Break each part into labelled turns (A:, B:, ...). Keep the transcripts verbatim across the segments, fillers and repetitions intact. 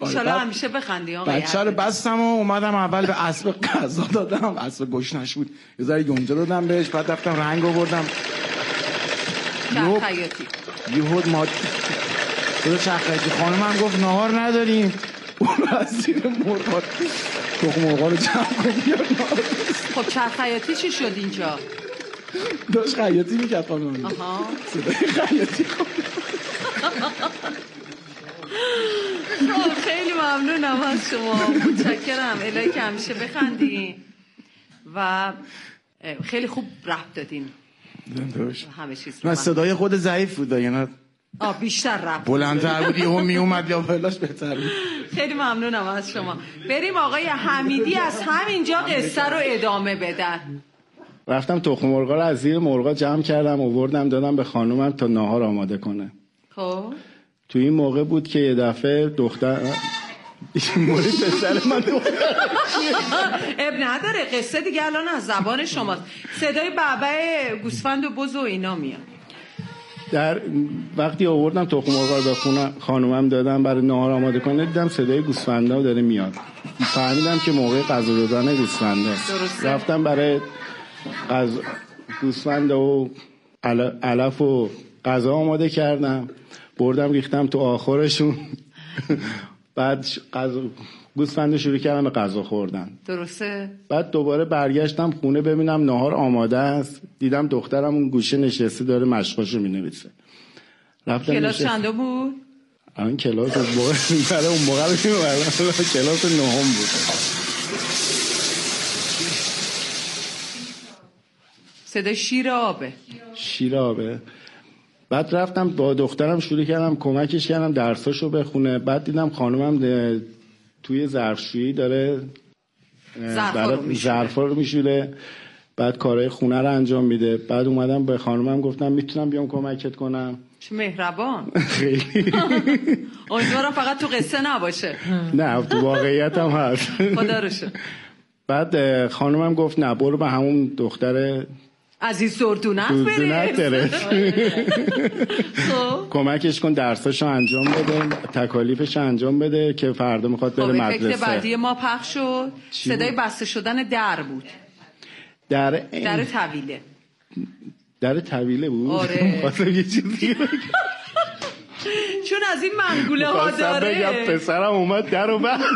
A: انشالله همیشه بخندی آقا.
B: بچه رو بستم و اومدم اول به اسب غذا دادم، اسب گشنش بود، یه ذره یونجه دادم بهش، بعد رفتم رنگ آوردم.
A: چرخ خیاطی
B: یهود ماد تو چرخ خیاطی خانمم گفت نهار نداریم. اون از زیر مرغ تخم مرغ رو جمع کن بیار نهار.
A: خب چرخ خیاطی چی شد اینجا؟
B: داشت خیاطی میکرد خانم.
A: آها
B: صدای خیاطی کن.
A: خب خیلی ممنونم از شما، متشکرم. الهی که همیشه بخندین و خیلی خوب رپ دادین. همه چیز
B: من صدای خود ضعیف بود یعنی
A: آه بیشتر رپ
B: بلندتر بود، یهو می اومد یا بلاش بهتر بود.
A: خیلی ممنونم از شما. بریم آقای حمیدی از همینجا قصه رو ادامه بدن.
C: رفتم تخم مرغا رو از زیر مرغا جمع کردم آوردم دادم به خانومم تا ناهار آماده کنه.
A: خب
C: تو این موقع بود که یه دفعه دختر این موری پسر من دختر
A: اب نداره، قصه دیگه الان از زبان شماست. صدای بابا گوسفند و بز و اینا میاد. در
C: وقتی آوردم تخم مرغ رو به خونه خانومم دادم برای نهار آماده کنه، دیدم صدای گوسفندا داره میاد. فهمیدم که موقع غذا دادن گوسفنداست. رفتم برای غذا گوسفند و علف و غذا آماده کردم، بردم ریختم تو آخرشون. بعد غذا گوسفند شروع کردم به غذا خوردن.
A: درسته.
C: بعد دوباره برگشتم خونه ببینم نهار آماده است، دیدم دخترم اون گوشه نشسته داره مشقاشو مینویسه. رفتم
A: کلاس چنده بود؟
C: الان کلاس از موقع برای اون موقع کلاس نهم بود.
A: صدای شیر آبه.
C: شیر آبه. بعد رفتم با دخترم شروع کردم کمکش کردم درساشو بخونه. بعد دیدم خانومم توی ظرفشویی داره ظرفا رو میشوره، بعد کارهای خونه رو انجام میده. بعد اومدم به خانومم گفتم میتونم بیام کمکت کنم؟
A: چه مهربان.
C: خیلی.
A: امیدوارم فقط تو قصه نباشه.
C: نه تو واقعیت هم هست.
A: خدا رو شکر.
C: بعد خانومم گفت نه برو به همون دختر
A: عزیز زردونت
C: بره کمکش کن درساشو انجام بده، تکالیفش انجام بده که فردا میخواد بره مدرسه.
A: افکت بعدی ما پخش شد، صدای بسته شدن در بود.
C: در
A: در طویله.
C: در طویله بود؟
A: آره.
C: خواستم یه چیزی
A: چون از این منگوله ها داره.
C: بگم پسرم اومد در و بند.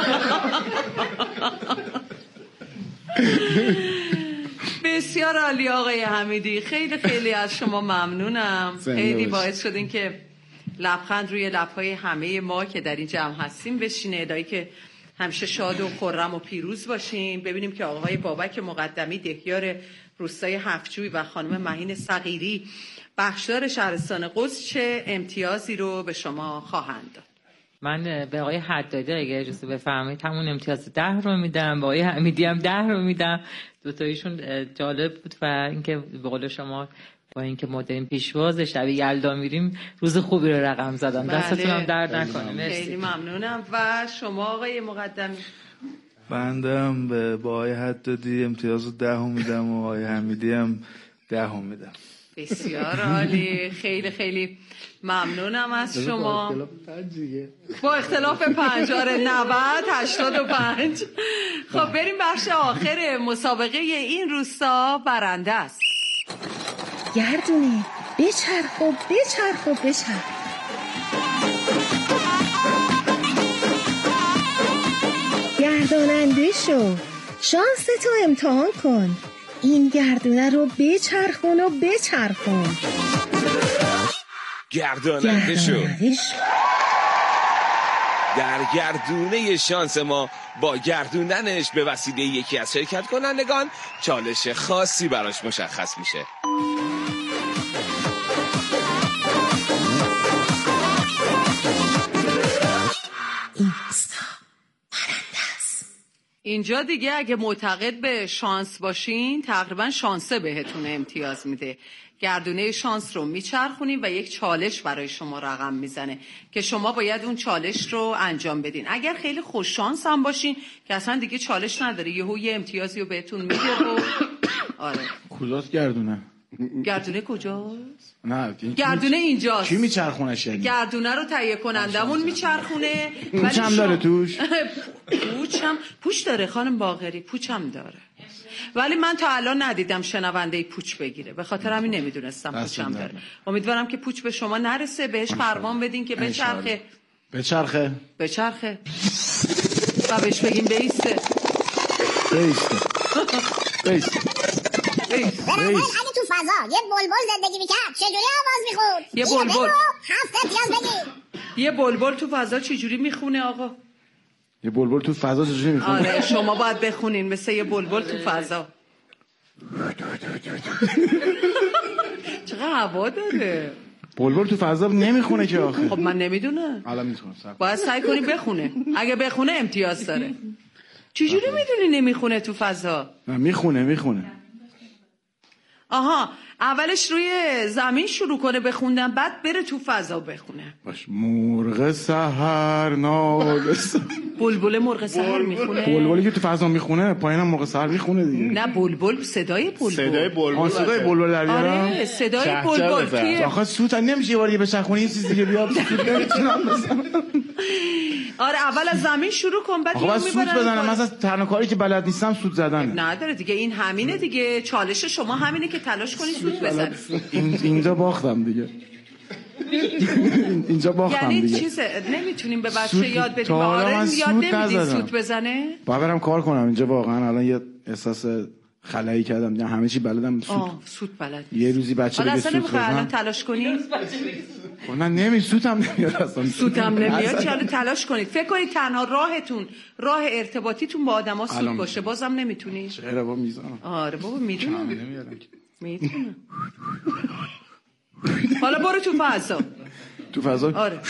A: بسیار عالی آقای حمیدی، خیلی خیلی از شما ممنونم. خیلی باعث شدین که لبخند روی لبهای همه ما که در این جمع هستیم بشینه. الهی که همیشه شاد و خرم و پیروز باشین. ببینیم که آقای بابک مقدمی دهیار روستای هفت‌جوی و خانم مهین صغیری بخشدار شهرستان قدس چه امتیازی رو به شما خواهند داد.
D: من به آقای حدادی اگه اجازه بفرمایید همون امتیاز ده رو میدم، با آقای حمیدی هم ده رو میدم. دوتایشون جالب بود و اینکه به قول شما با اینکه ما داریم پیشواز شب یلدا میریم روز خوبی رو رقم زدن.
A: بله.
D: دستتون هم درد نکنه. مرسی.
A: خیلی ممنونم. و شما آقای مقدمی؟
E: بندم به با آقای حدادی امتیاز ده رو میدم و آقای حمیدی هم ده رو میدم.
A: بسیار عالی، خیلی خیلی ممنونم از شما. با اختلاف پنج آره نود هشتاد و پنج. خب بریم بخش آخر مسابقه این روستا برنده است.
F: گردونه بچرخ و بچرخ و بچرخ. گرداننده شو، شانس تو امتحان کن. این گردونه رو بچرخون و بچرخون.
G: گرداننده شو. در گردونه شانس ما با گردوندنش به وسیله یکی از شرکت کنندگان چالش خاصی براش مشخص میشه.
F: این روستا برنده است.
A: اینجا دیگه اگه معتقد به شانس باشین تقریبا شانسه بهتون امتیاز میده. گردونه شانس رو میچرخونیم و یک چالش برای شما رقم میزنه که شما باید اون چالش رو انجام بدین. اگر خیلی خوش شانس هم باشین که اصلا دیگه چالش نداره، یهو یه امتیازی رو بهتون میده و آره.
B: کجاست گردونه؟
A: گردونه کجاست؟
B: نه
A: گردونه اینجاست.
B: کی میچرخونش یعنی؟
A: گردونه رو تهیه کنندمون میچرخونه.
B: پوچ هم داره توش؟
A: پوچ هم پوچ داره خانم باقری، پوچ هم داره. ولی من تا الان ندیدم شنونده پوچ بگیره، به خاطر همین نمیدونستم پوچ هم داره. امیدوارم که پوچ به شما نرسه، بهش فرمان بدین که بچرخه.
B: بچرخه
A: بچرخه و بهش بگیم بیسته.
B: بیسته بیسته
H: بیسته. اگه تو فضا یه بلبل زندگی میکرد چجوری آواز میخوند؟
A: یه بلبل
H: هفت امتیاز بگی.
A: یه بلبل تو فضا چجوری میخونه آقا؟
B: یه بلبل تو فضا چجوری میخونه؟
A: آره شما باید بخونین مثل یه بلبل تو فضا. چقدر هوا داره.
B: بلبل تو فضا نمیخونه که آخه.
A: خب من نمیدونم.
B: حالا میتونم.
A: باید سعی کنی بخونه. اگه بخونه امتیاز داره. چجوری میدونی نمیخونه تو فضا؟
B: نه میخونه میخونه.
A: آها اولش روی زمین شروع کنه بخوندن بعد بره تو فضا بخونه.
B: باش مرغ سحر نالس.
A: بلبل مرغ سحر میخونه.
B: بلبلی که تو فضا میخونه پایینم مرغ سحر میخونه دیگه.
A: نه بلبل صدای بلبل.
C: صدای بلبل.
B: آن صدای بلبل در بیارم.
A: آره صدای بلبل.
B: آخه سوت نمیشه یه بار دیگه بچرخونی این چیز دیگه بیاد. نمیتونم بزنم.
A: آره اول از زمین شروع کن بعد
B: اینو میبرن. سوت بزنم من از تنها کاری که بلد نیستم سوت زدنه.
A: نداره دیگه این همینه دیگه، چالش شما همینه که تلاش کنی سوت بزنی.
B: اینجا باختم دیگه. اینجا باختم
A: یعنی
B: دیگه.
A: یعنی چیز نمیتونیم به بچه یاد بدیم؟ آره یاد نمیدی سوت بزنه؟
B: باید برم کار کنم اینجا واقعا الان یه احساس خلایی کردم، یعنی همه چی بلدم سوت.
A: آه سوت بلد.
B: یه روزی بچه بگه سوت بزنم.
A: الان تلاش کنی؟
B: نه نمی سوتم نمیاد اصلا.
A: سوتم نمیاد چه تلاش کنید. فکر کنید تنها راهتون راه ارتباطیتون با آدما سوت باشه، بازم نمیتونی.
B: چرا بابا میزنم.
A: آره بابا میدونم. میدونم. حالا برو تو فضا.
B: تو فضا؟
A: آره.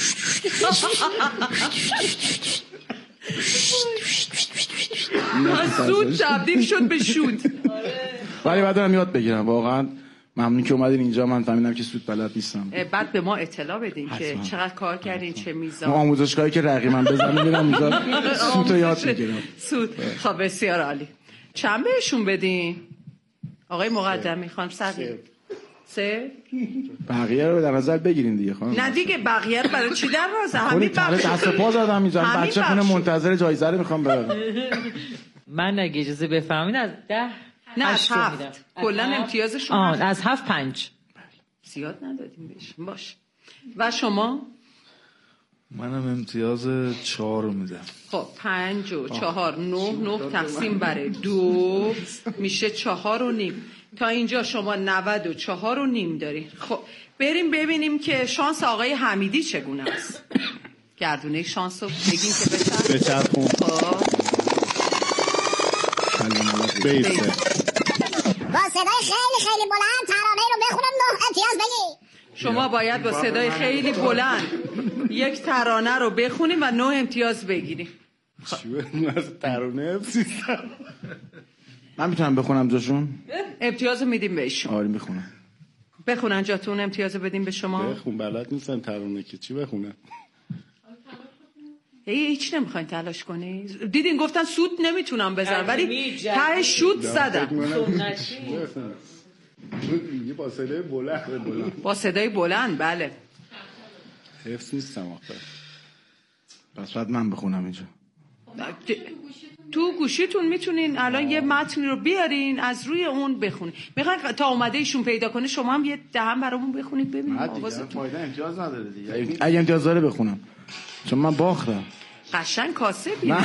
A: سوت تبدیل شد به شوت.
B: ولی بعد دارم یاد بگیرم واقعا. ممنون که اومدین اینجا، من فهمیدم که سوت بلد نیستم.
A: بعد به ما اطلاع بدین که چقدر کار کردین، چه میزان.
B: آموزشگاهی که رقیبم بزنم میرم اونجا سوت رو یاد میگیرم.
A: سوت. خب بسیار عالی. چند بهشون بدین؟ آقای مقدمی خانم سعید. سه؟
B: بقیه رو در نظر بگیرین دیگه خانم.
A: نه دیگه بقیه رو برای چی در نظر؟ همین
B: بخش. دست پا زدم اینجا. بچه خونه منتظر جایزه رو میخوام ببرم.
D: من اگه اجازه بفهمین از ده
A: نه از هفت کلا امتیازشون
D: آه از هفت پنج
A: زیاد ندادیم بهش. باش. و شما؟
E: منم امتیاز چهار رو میدم.
A: خب پنج و چهار نه نه تقسیم بر دو میشه چهار و نیم. تا اینجا شما نود و چهار و نیم دارین. خب بریم ببینیم که شانس آقای حمیدی چگونه است. گردونه شانس رو بگین که بچرخون.
C: بچرخون. بیسته.
H: با صدای خیلی خیلی بلند ترانه رو بخونم نه امتیاز بگی.
A: شما باید با صدای خیلی بلند یک ترانه رو بخونیم و نه امتیاز بگیریم.
C: چی بدون از ترانه سیستم.
B: من میتونم بخونم جاشون؟
A: امتیاز میدیم بهشون.
B: آره میخونم.
A: بخونن جاتون امتیاز بدیم به شما.
C: بخون بلد نیستن ترانه که چی بخونه.
A: هیچ نمیخواین تلاش کنی؟ دیدین گفتن سوت نمیتونم بزنم ولی ته شوت زدم.
C: با صدای بلند.
A: با صدای بلند بله.
C: حفظ نیستم آخه.
B: پس بعد من بخونم اینجا.
A: تو گوشیتون میتونین الان یه متنی رو بیارین از روی اون بخونین. میخواین تا اومده ایشون پیدا کنه شما هم یه دهم برامون بخونید ببینیم آوازتون.
B: فایده امتیاز نداره دیگه. اگه امتیاز داره بخونم. چون من باختم.
A: قشنگ کاسه بینا.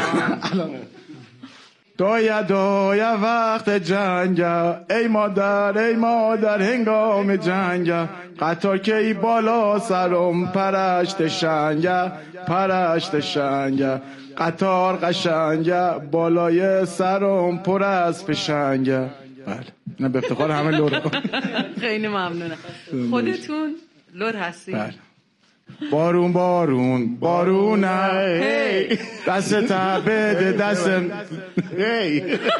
B: دایا دایا وقت جنگ، ای مادر ای مادر هنگام جنگ، قطار که ای بالا سرم پرشت شنگ، پرشت شنگ، قطار قشنگ بالای سرم پر از پشنگ. بله نه به افتخار همه لور.
A: خیلی ممنونم. خودتون لور هستی؟
B: بله. بارون بارون بارونه هی دست تا بده دستم هی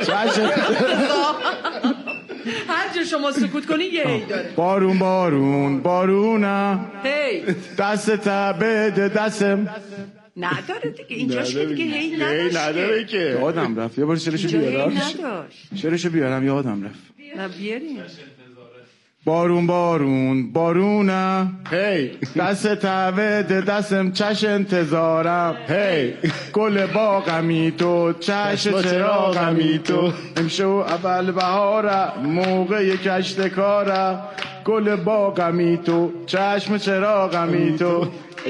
A: هر جا شما سکوت کنی یه هی داره.
B: بارون بارون بارونه
A: هی
B: دست تا بده دستم
A: نداره دیگه اینجاش که دیگه هی
C: نداشت.
A: نداره
C: که
B: یادم رفت یه بار شعرشو بیارم.
A: نداشت.
B: شعرشو بیارم یادم رفت.
A: نه بیاریم.
B: بارون بارون بارونم هی دست تعویده دستم چش انتظارم هی گل باغمی تو چش چراغمی تو امشو اول بهاره موقع کشت کاره گل باغمی تو چشم چراغمی تو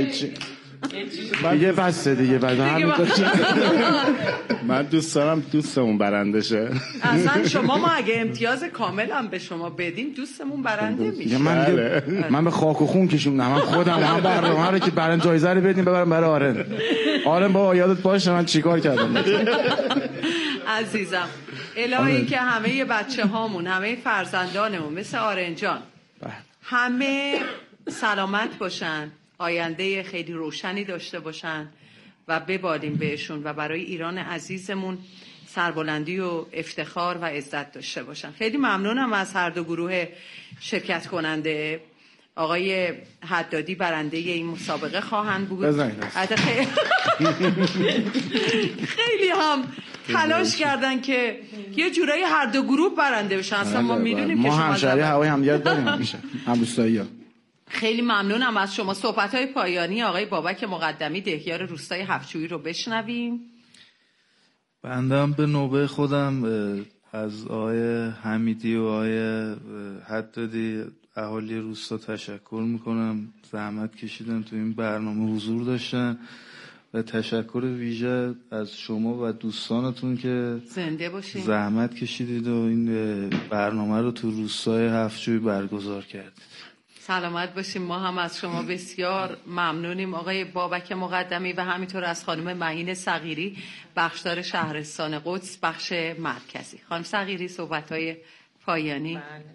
B: دیگه بسته دیگه بعد همینطور
C: من دوست دارم دوستمون برنده شه.
A: اصلا شما ما اگه امتیاز کامل هم به شما بدیم دوستمون برنده میشه.
B: من دیگه من به خاک و خون کشوندم. من خودم هم برنامه رو که برنده جایزه رو بدیم ببرم برای آرن. آرن بابا یادت باشه من چیکار کردم.
A: عزیزم الهی که همه بچه هامون همه فرزندانمون مثل آرن جان همه سلامت باشن، آینده خیلی روشنی داشته باشن و ببالیم بهشون و برای ایران عزیزمون سربلندی و افتخار و عزت داشته باشن. خیلی ممنونم از هر دو گروه شرکت کننده. آقای حدادی برنده این مسابقه خواهند بود. خیلی خیلی هم تلاش کردن که یه جورایی هر دو گروه برنده بشن. اصلا ما میدونیم که شما
B: همشهری هوای همدیگه داریم همیشه همروستایی‌ها.
A: خیلی ممنونم از شما. صحبت‌های پایانی آقای بابک مقدمی دهیار روستای هفت‌جویی رو بشنویم.
E: بندم به نوبه خودم از آقای حمیدی و آقای حدادی اهالی روستا تشکر میکنم. زحمت کشیدن تو این برنامه حضور داشتن و تشکر ویژه از شما و دوستانتون که
A: زنده باشین
E: زحمت کشیدید و این برنامه رو تو روستای هفت‌جویی برگزار کردید.
A: سلامت باشیم. ما هم از شما بسیار ممنونیم آقای بابک مقدمی و همینطور از خانم معین صغیری بخشدار شهرستان قدس بخش مرکزی. خانم صغیری صحبت‌های پایانی.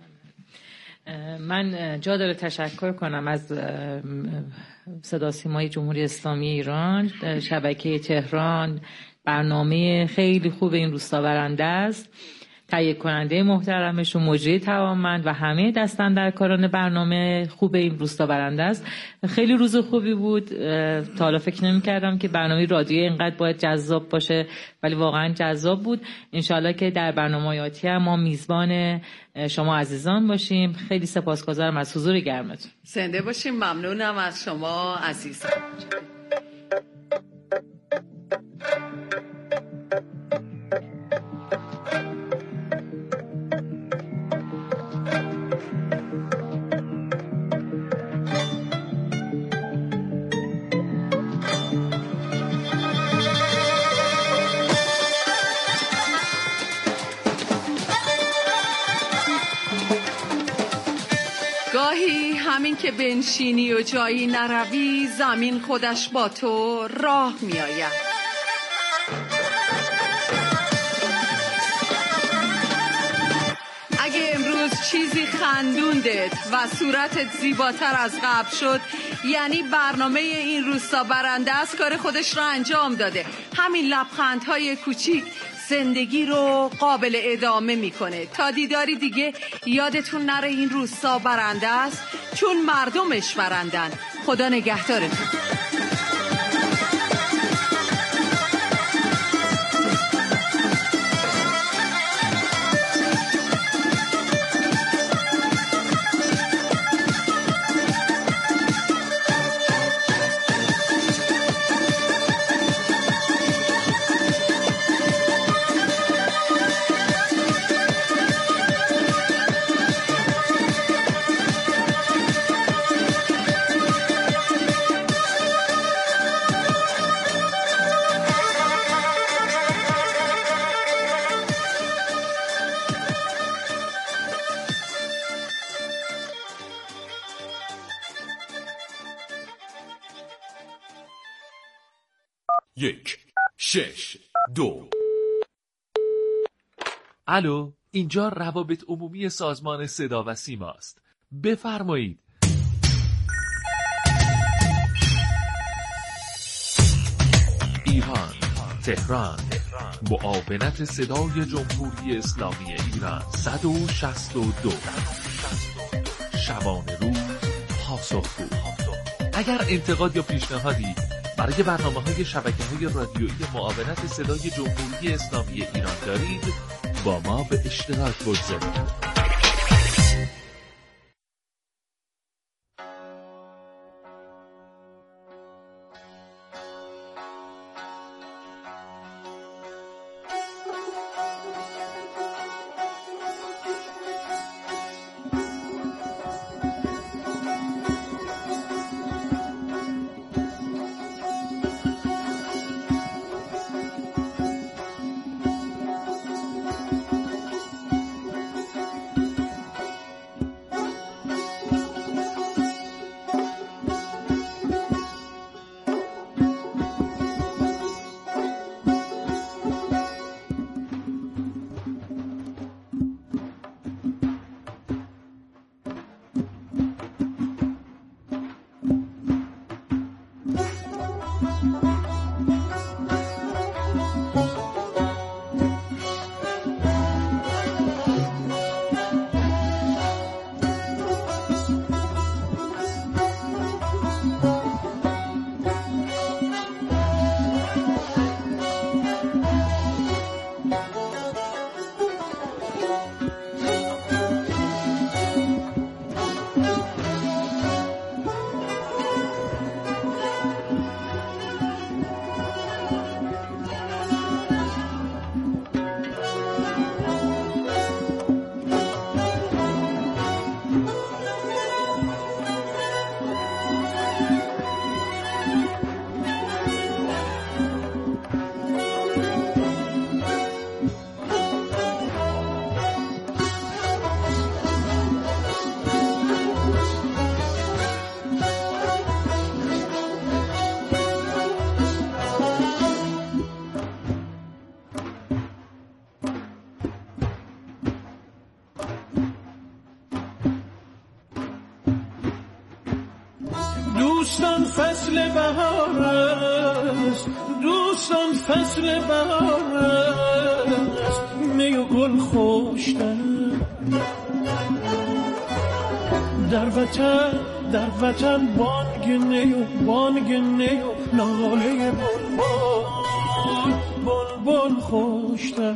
D: من جا داره تشکر کنم از صدا سیمای جمهوری اسلامی ایران، شبکه تهران. برنامه خیلی خوب این روستا برنده است. تهیه کننده محترمش و مجری توانمند و همه دستاندرکاران برنامه خوب این روستا برنده است. خیلی روز خوبی بود. تا حالا فکر نمی‌کردم که برنامه رادیویی اینقدر باید جذاب باشه ولی واقعا جذاب بود. انشالله که در برنامه‌های آتی هم ما میزبان شما عزیزان باشیم. خیلی سپاسگزارم از حضور گرمتون.
A: زنده باشیم. ممنونم از شما عزیزان. گاهی همین که بنشینی و جایی نروی زمین خودش با تو راه می آید. اگه امروز چیزی خندوندت و صورتت زیباتر از قبل شد یعنی برنامه این روستا برنده است کار خودش رو انجام داده. همین لبخندهای کوچیک زندگی رو قابل ادامه میکنه. تا دیداری دیگه یادتون نره این روستا برنده است چون مردمش برندن. خدا نگهدارتون.
I: یک شش دو. الو، اینجا روابط عمومی سازمان صدا و سیما است. بفرمایید. ایران، تهران، معاونت صدای جمهوری اسلامی ایران. صد و شصت و دو. شبانه روز پاسخگو. اگر انتقاد یا پیشنهادی برای برنامه‌های شبکه‌های رادیویی معاونت صدای جمهوری اسلامی ایران دارید با ما به اشتراک بگذارید.
J: فصل بهار است، دوستان فصل بهار است، می و گل خوشتر در وطن، در وطن بانگ نی و بانگ نی و ناله بلبل بلبل خوشتر.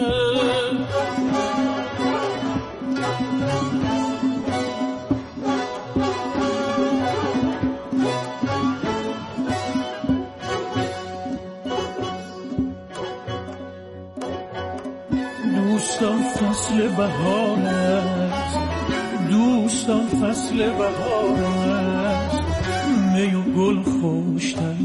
J: دوستان فصل بهار است، دوستان فصل بهار است، می و گل خوشتر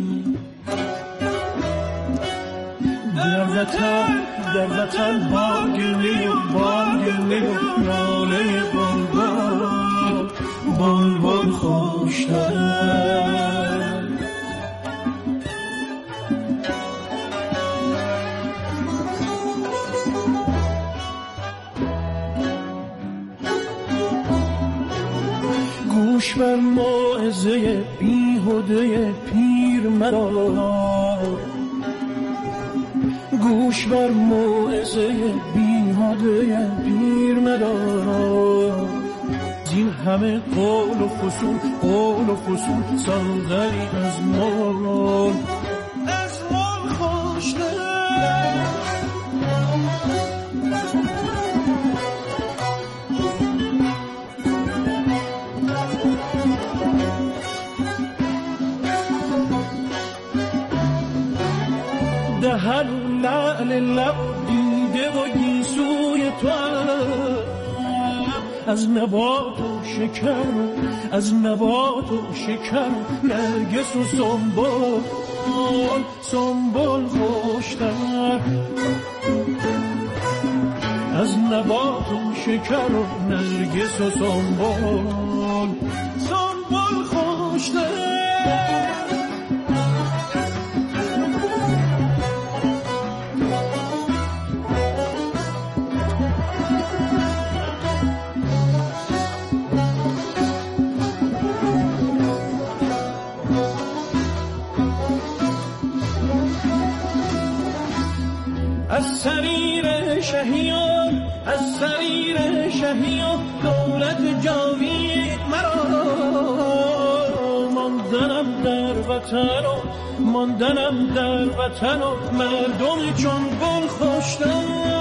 J: در وطن، در وطن بانگ نی و بانگ نی و ناله بلبل بلبل خوشتر. گوش بر موعظه بیهوده پیر مدار، گوش بر موعظه بیهوده پیر مدار. این همه قول و فسون، قول و فسون ساغری از مال، از مال خوشتر. دهن لعل لب دیده و گیسوی تو از نبات و شکر، از نبات و شکر نرگس و سنبل سنبل خوشتر. از نبات و شکر و نرگس و سنبل سنبل خوشتر. از سریر شهیان، از سریر شهیان دولت جاوید مرا. ماندنم در وطن و ماندنم در وطن و مردم چون گل خوشتر.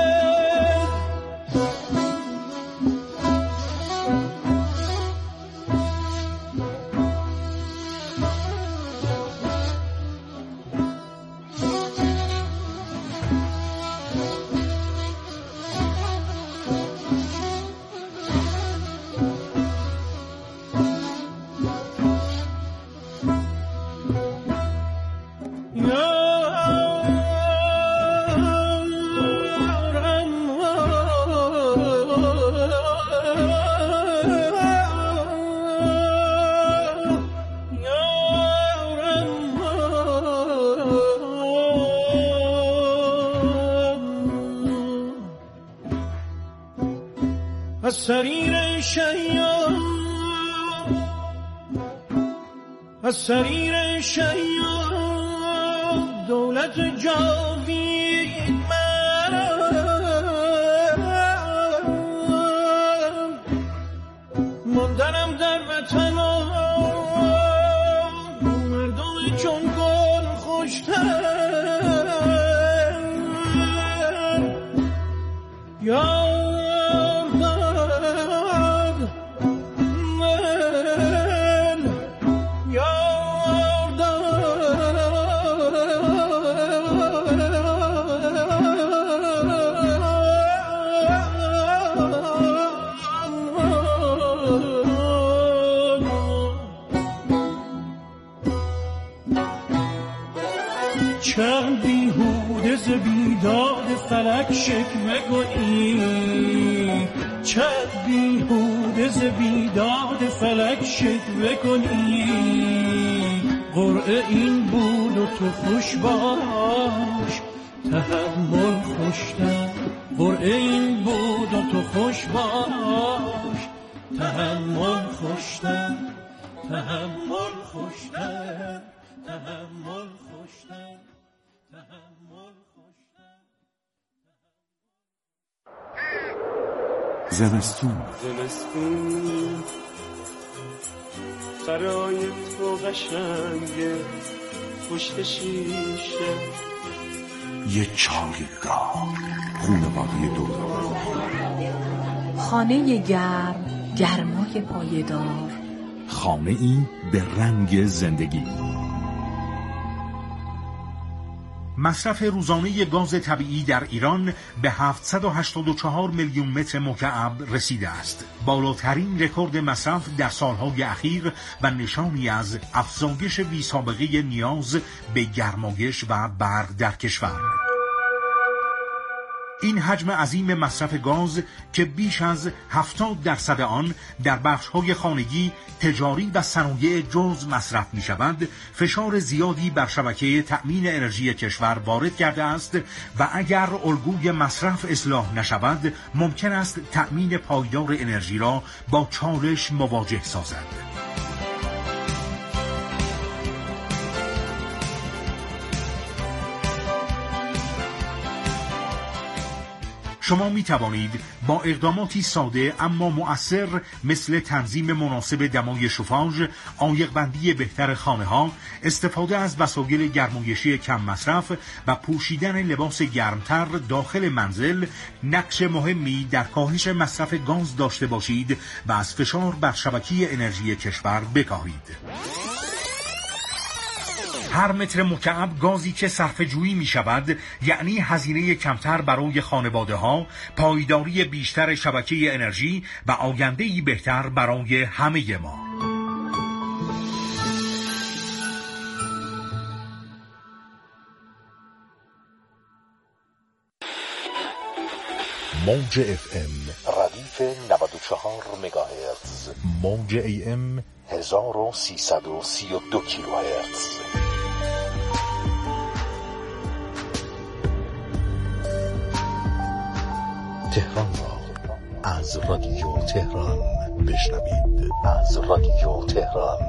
J: از سریر شیان، از سریر شیان دولت جاوید مرا. ماندنم در وطن و مردم چون گل خوشتر. یا چند بیهوده ز بیداد فلک شکوه کنی، چند بیهوده ز بیداد فلک شکوه کنی. قرعه این بود و تو خوش باش تحمل خوشتر. قرعه این بود و تو خوش باش تحمل خوشتر، تحمل خوشتر، تحمل خوشتر، تحمل خوشتر.
K: زمستون
J: زمستون برای تو قشنگه، پشت شیشه
K: یه چایگاه، خونواده دوران،
L: خانه گرم، گرمای پایدار،
K: خانه ای به رنگ زندگی. مصرف روزانه گاز طبیعی در ایران به هفتصد و هشتاد و چهار میلیون متر مکعب رسیده است، بالاترین رکورد مصرف در سالهای اخیر و نشانی از افزایش بی‌سابقه نیاز به گرمایش و برق در کشور. این حجم عظیم مصرف گاز که بیش از هفتاد درصد آن در بخش‌های خانگی، تجاری و صنایع جز مصرف می‌شود، فشار زیادی بر شبکه تأمین انرژی کشور وارد کرده است و اگر الگوی مصرف اصلاح نشود، ممکن است تأمین پایدار انرژی را با چالش مواجه سازد. شما می توانید با اقداماتی ساده اما مؤثر مثل تنظیم مناسب دمای شوفاژ، عایق‌بندی بهتر خانه‌ها، استفاده از وسایل گرمایشی کم مصرف و پوشیدن لباس گرمتر داخل منزل نقش مهمی در کاهش مصرف گاز داشته باشید و از فشار بر شبکه انرژی کشور بکاهید. هر متر مکعب گازی که صرفه جویی می شود یعنی هزینه کمتر برای خانواده ها، پایداری بیشتر شبکه انرژی و آینده‌ای بهتر برای همه ما. موج اف ام ردیف نود و چهار مگاهرتز، موج ای ام هزار و سیصد و سی و دو کیلوهرتز. تهران را از رادیو تهران بشنوید. از رادیو تهران.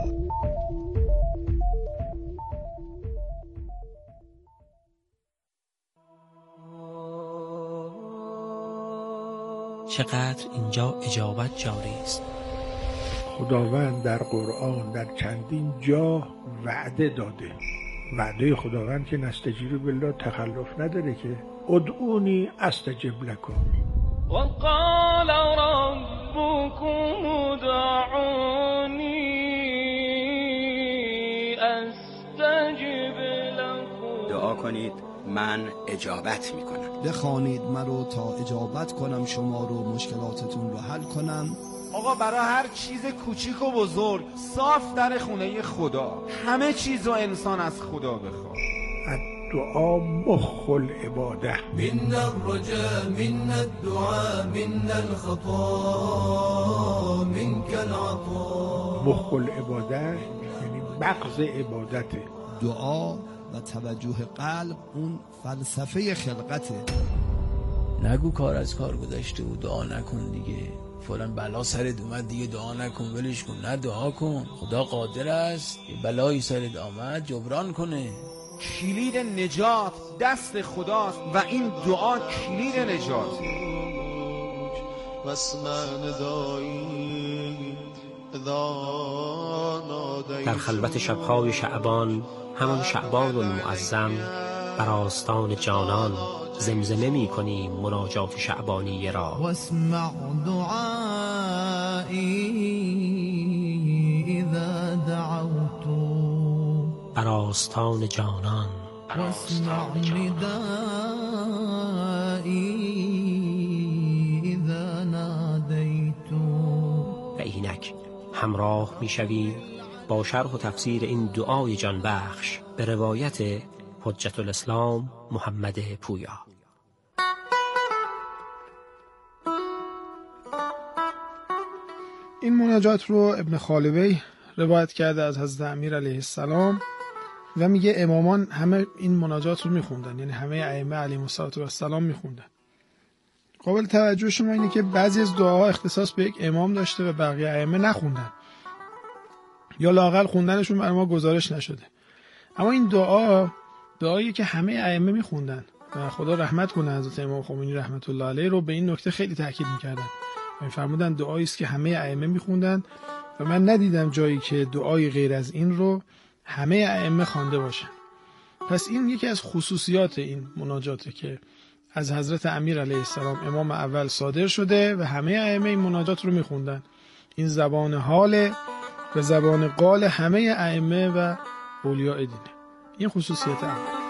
M: چقدر اینجا اجابت جاری است.
N: خداوند در قرآن در چندین جا وعده داده. وعده خداوند که نستجیب بالله تخلف نداره که ادعونی استجب لکم.
J: وقال ربكم ادعوني استجب لكم.
O: دعا کنید من اجابت میکنم.
P: بخوانید مرا تا اجابت کنم شما رو، مشکلاتتون رو حل کنم.
B: آقا برای هر چیز کوچیک و بزرگ صاف در خونه خدا، همه چیز و انسان از خدا بخواد.
N: دعا مخ العباده.
J: من الرجاء من الدعاء من الخطا منك العطاء.
N: مخ العباده یعنی مغز عبادته.
P: دعا و توجه قلب اون فلسفه خلقته.
Q: نگو کار از کار گذشته و دعا نکن دیگه، فلان بلا سرت اومد دیگه دعا نکن، ولش کن. نه، دعا کن، خدا قادر است یه بلایی سرت آمد جبران کنه.
B: کلید نجات دست خداست و این دعا کلید نجات.
R: در خلوت شبهای شعبان، همان شعبان المعظم، بر آستان جانان زمزمه می کنیم مناجات شعبانی را.
J: واسمع دعایی اذا دعوت.
R: بر آستان جانان.
J: واسمع ندایی اذا نادیت.
R: و اینک همراه می شویم با شرح و تفسیر این دعای جان بخش به روایت حجت الاسلام محمد پویا.
S: این مناجات رو ابن خالوی روایت کرده از حضرت امیر علیه السلام و میگه امامان همه این مناجات رو میخوندن، یعنی همه ائمه علیهم السلام میخوندن. قابل توجه شما اینه که بعضی از دعاها اختصاص به یک امام داشته و بقیه ائمه نخوندن. یا لااقل خوندنشون برای ما گزارش نشده. اما این دعا دعایی که همه ائمه میخوندن و خدا رحمت کنه حضرت امام خمینی رحمت الله علیه رو به این نکته خیلی تاکید میکردن و میفرمودن دعایی است که همه ائمه میخوندن و من ندیدم جایی که دعای غیر از این رو همه ائمه خوانده باشن. پس این یکی از خصوصیات این مناجاته که از حضرت امیر علیه السلام امام اول صادر شده و همه ائمه این مناجات رو میخوندن. این زبان حال و زبان قال همه ائمه و اولیاء دینه. این خصوصیت اول.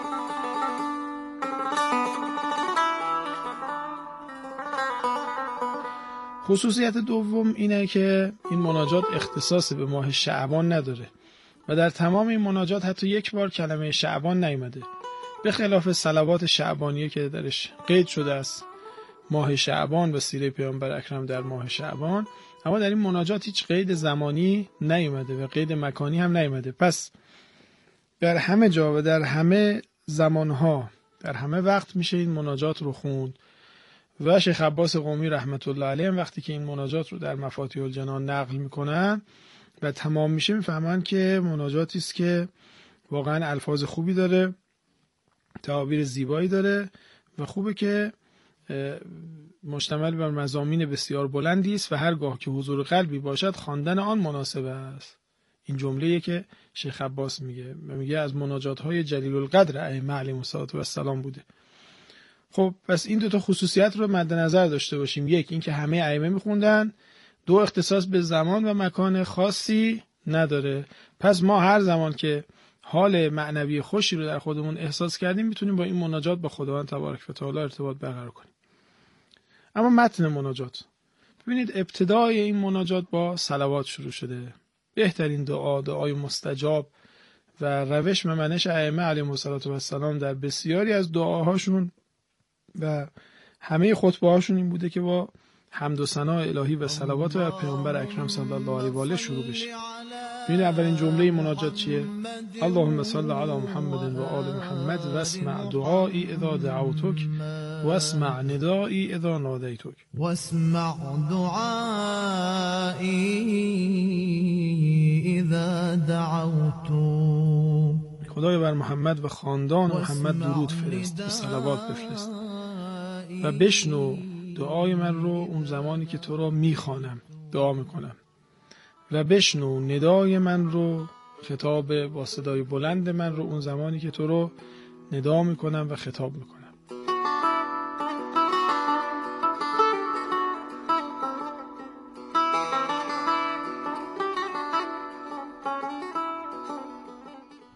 S: خصوصیت دوم اینه که این مناجات اختصاص به ماه شعبان نداره و در تمام این مناجات حتی یک بار کلمه شعبان نیامده، به خلاف صلوات شعبانیه که درش قید شده است ماه شعبان و سیره پیامبر اکرم در ماه شعبان، اما در این مناجات هیچ قید زمانی نیامده و قید مکانی هم نیامده. پس در همه جا و در همه زمانها در همه وقت میشه این مناجات رو خوند و شیخ عباس قمی رحمت الله علیه وقتی که این مناجات رو در مفاتیح الجنان نقل میکنن و تمام میشه میفهمن که مناجاتی است که واقعا الفاظ خوبی داره، تعابیر زیبایی داره و خوبه که مشتمل بر مضامین بسیار بلندی است و هرگاه که حضور قلبی باشد خواندن آن مناسب است. این جمله‌ای که شیخ عباس میگه و میگه از مناجات‌های جلیل القدر ائمه علیهم السلام بوده. خب پس این دو تا خصوصیت رو مد نظر داشته باشیم. یک، این که همه ائمه میخوندن. دو، اختصاص به زمان و مکان خاصی نداره. پس ما هر زمان که حال معنوی خوشی رو در خودمون احساس کردیم میتونیم با این مناجات با خداوند تبارک و تعالی ارتباط برقرار کنیم. اما متن مناجات، ببینید ابتدای این مناجات با صلوات شروع شده. بهترین دعا، دعای مستجاب و روش و منش ائمه علیهم السلام در بسیاری از دعاهاشون و همه خطبه هاشون این بوده که با حمد و ثنا الهی و صلوات و پیامبر اکرم صلی الله علیه و آله شروع بشه. ببین اولین جمله مناجات چیه؟ اللهم صل علی محمد و آل محمد و اسمع دعایی اذا دعوتک و اسمع ندایی اذا نادیتک
T: و اسمع دعایی اذا دعوتک.
S: خدای بر محمد و خاندان محمد درود فرست و صلوات بفرست و بشنو دعای من رو اون زمانی که تو را میخوانم دعا میکنم و بشنو ندای من رو، خطاب با صدای بلند من رو اون زمانی که تو رو ندا میکنم و خطاب میکنم.